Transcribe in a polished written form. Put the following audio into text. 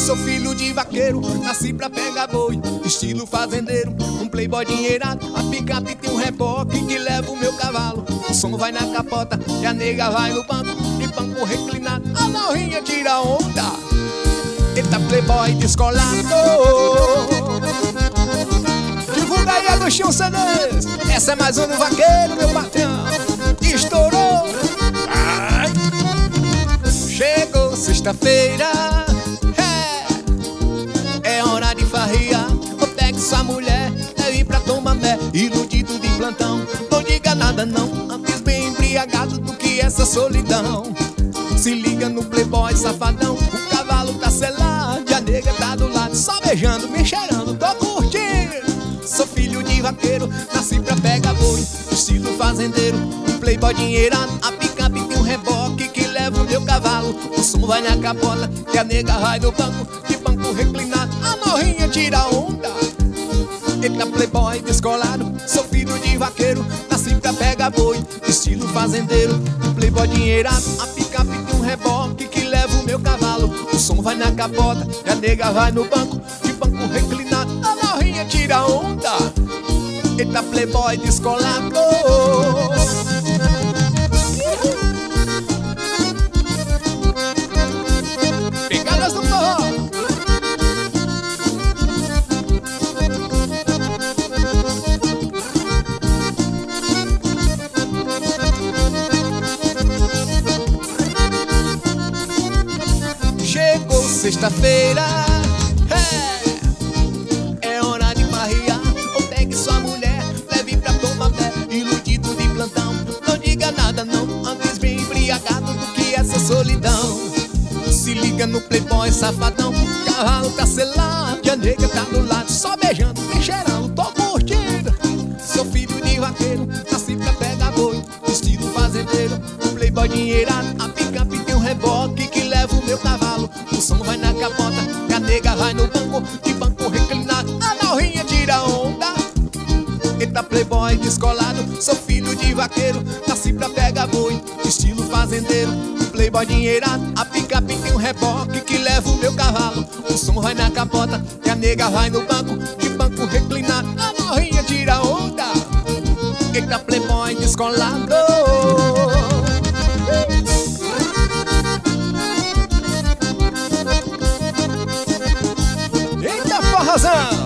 Sou filho de vaqueiro, nasci pra pegar boi, estilo fazendeiro, um playboy dinheirado. A picape tem um reboque que leva o meu cavalo. O som vai na capota e a nega vai no banco, de banco reclinado, a novinha tira onda. Eita playboy descolado. Divulga aí, Agostinho CDs. Essa é mais um do vaqueiro, meu patrão. Estourou. Ai. Chegou sexta-feira, é hora de farriar. Eu pego sua mulher, leve pra Tomamé, iludido de plantão. Não diga nada não, antes bem embriagado do que essa solidão. Se liga no playboy safadão, o cavalo tá selado e a nega tá do lado, só beijando, me cheirando, tô curtindo. Sou filho de vaqueiro, nasci pra pegar boi, estilo fazendeiro, um playboy dinheirado. A picape tem um reboque que leva o meu cavalo. O som vai na capota e a nega vai no banco, de banco reclinado, a novinha tira onda. Eita playboy descolado, sou filho de vaqueiro, nasci pra pegar boi, estilo fazendeiro, um playboy dinheirado. A picape tem um reboque que leva o meu cavalo. O som vai na capota e a nega vai no banco, de banco reclinado, a novinha tira onda. Eita playboy descolado. Pegadas do forró. Chegou sexta-feira, é hora de farriar. Ou pegue sua mulher, leve pra Tomamé, iludido de plantão. Não diga nada não, antes bem embriagado do que essa solidão. Se liga no playboy safadão, o cavalo tá selado e a nega tá do lado, só beijando, me cheirando, tô curtindo. Sou filho de vaqueiro, nasci pra pegar boi, estilo fazendeiro, um playboy dinheirado. A picape tem um reboque que leva o meu cavalo. O som vai na capota e a nega vai no banco, de banco reclinado, a novinha tira onda. Eita playboy descolado, sou filho de vaqueiro, nasci pra pegar boi, estilo fazendeiro, um playboy dinheirado. A picape tem um reboque que leva o meu cavalo. O som vai na capota e a nega vai no banco, de banco reclinado, a novinha tira onda. Eita playboy descolado. Eita forrozão.